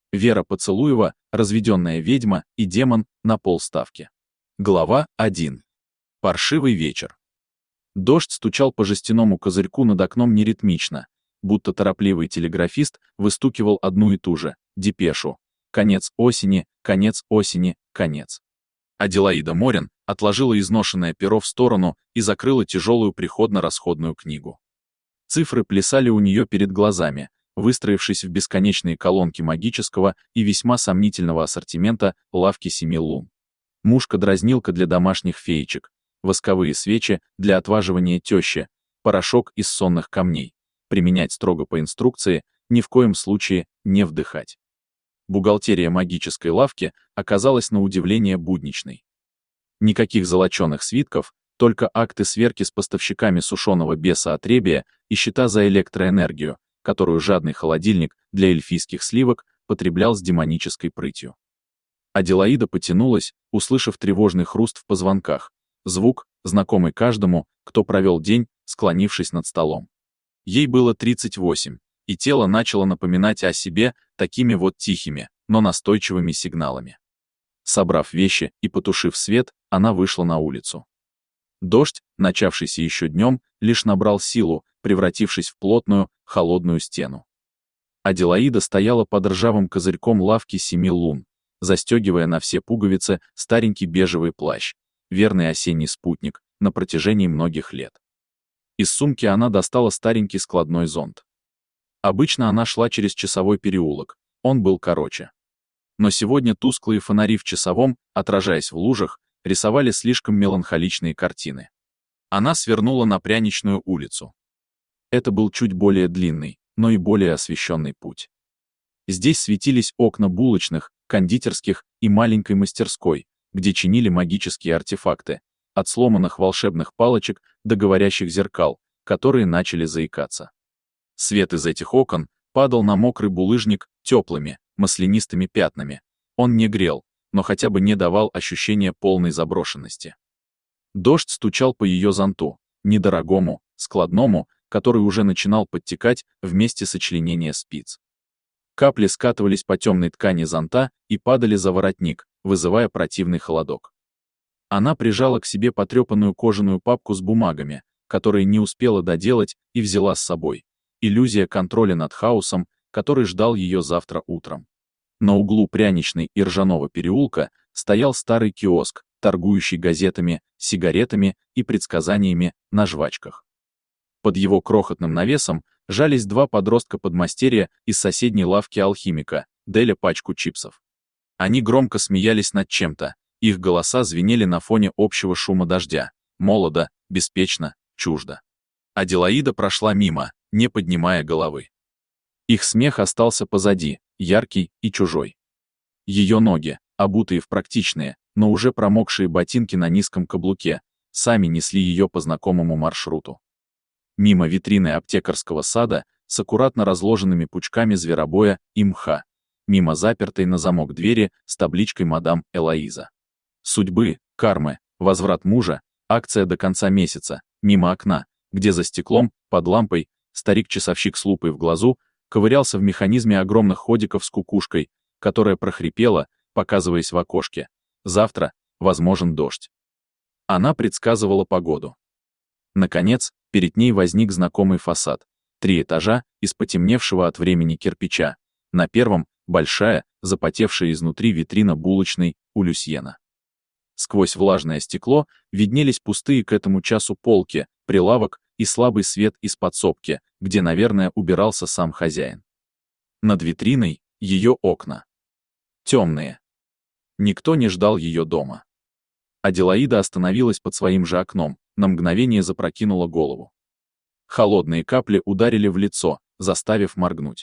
Вера Поцелуева, разведенная ведьма и демон на полставки. Глава 1. Паршивый вечер. Дождь стучал по жестяному козырьку над окном неритмично, будто торопливый телеграфист выстукивал одну и ту же депешу. Конец осени, конец осени, конец. Аделаида Морин отложила изношенное перо в сторону и закрыла тяжелую приходно-расходную книгу. Цифры плясали у нее перед глазами, выстроившись в бесконечные колонки магического и весьма сомнительного ассортимента лавки семи лун. Мушка-дразнилка для домашних феечек, восковые свечи для отваживания тещи, порошок из сонных камней. Применять строго по инструкции, ни в коем случае не вдыхать. Бухгалтерия магической лавки оказалась на удивление будничной. Никаких золоченых свитков, только акты сверки с поставщиками сушеного беса отребия и счета за электроэнергию, которую жадный холодильник для эльфийских сливок потреблял с демонической прытью. Аделаида потянулась, услышав тревожный хруст в позвонках, звук, знакомый каждому, кто провел день, склонившись над столом. Ей было 38, и тело начало напоминать о себе такими вот тихими, но настойчивыми сигналами. Собрав вещи и потушив свет, она вышла на улицу. Дождь, начавшийся еще днем, лишь набрал силу, превратившись в плотную, холодную стену. Аделаида стояла под ржавым козырьком лавки семи лун, застегивая на все пуговицы старенький бежевый плащ, верный осенний спутник, на протяжении многих лет. Из сумки она достала старенький складной зонт. Обычно она шла через Часовой переулок, он был короче. Но сегодня тусклые фонари в Часовом, отражаясь в лужах, рисовали слишком меланхоличные картины. Она свернула на Пряничную улицу. Это был чуть более длинный, но и более освещенный путь. Здесь светились окна булочных, кондитерских и маленькой мастерской, где чинили магические артефакты, от сломанных волшебных палочек до говорящих зеркал, которые начали заикаться. Свет из этих окон падал на мокрый булыжник теплыми, маслянистыми пятнами. Он не грел, но хотя бы не давал ощущения полной заброшенности. Дождь стучал по ее зонту, недорогому, складному, который уже начинал подтекать вместе сочленения спиц. Капли скатывались по темной ткани зонта и падали за воротник, вызывая противный холодок. Она прижала к себе потрепанную кожаную папку с бумагами, которые не успела доделать, и взяла с собой. Иллюзия контроля над хаосом, который ждал ее завтра утром. На углу Пряничной и Ржаного переулка стоял старый киоск, торгующий газетами, сигаретами и предсказаниями на жвачках. Под его крохотным навесом жались два подростка-подмастерья из соседней лавки алхимика, деля пачку чипсов. Они громко смеялись над чем-то, их голоса звенели на фоне общего шума дождя, молодо, беспечно, чуждо. Аделаида прошла мимо, не поднимая головы. Их смех остался позади, яркий и чужой. Ее ноги, обутые в практичные, но уже промокшие ботинки на низком каблуке, сами несли ее по знакомому маршруту. Мимо витрины аптекарского сада с аккуратно разложенными пучками зверобоя и мха, мимо запертой на замок двери с табличкой «Мадам Элоиза». Судьбы, кармы, возврат мужа, акция до конца месяца, мимо окна, где за стеклом, под лампой, старик-часовщик с лупой в глазу ковырялся в механизме огромных ходиков с кукушкой, которая прохрипела, показываясь в окошке. Завтра возможен дождь. Она предсказывала погоду. Наконец, перед ней возник знакомый фасад. 3 этажа из потемневшего от времени кирпича. На первом — большая, запотевшая изнутри витрина булочной у Люсьена. Сквозь влажное стекло виднелись пустые к этому часу полки, прилавок и слабый свет из подсобки, где, наверное, убирался сам хозяин. Над витриной — ее окна. Темные. Никто не ждал ее дома. Аделаида остановилась под своим же окном, на мгновение запрокинула голову. Холодные капли ударили в лицо, заставив моргнуть.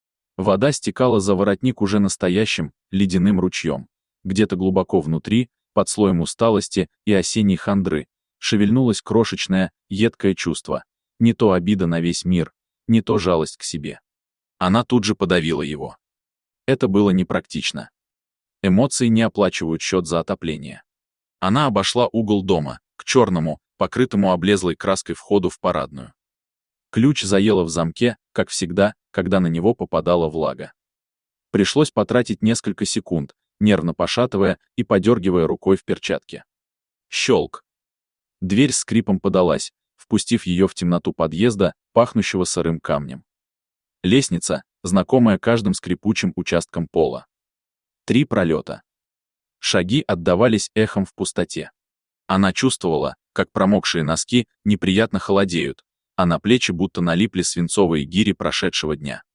Вода стекала за воротник уже настоящим, ледяным ручьем. Где-то глубоко внутри, под слоем усталости и осенней хандры, шевельнулось крошечное, едкое чувство. Не то обида на весь мир, не то жалость к себе. Она тут же подавила его. Это было непрактично. Эмоции не оплачивают счет за отопление. Она обошла угол дома, к черному, покрытому облезлой краской входу в парадную. Ключ заело в замке, как всегда, когда на него попадала влага. Пришлось потратить несколько секунд, нервно пошатывая и подергивая рукой в перчатке. Щелк. Дверь с скрипом подалась, впустив ее в темноту подъезда, пахнущего сырым камнем. Лестница, знакомая каждым скрипучим участком пола. 3 пролета. Шаги отдавались эхом в пустоте. Она чувствовала, как промокшие носки неприятно холодеют, а на плечи будто налипли свинцовые гири прошедшего дня.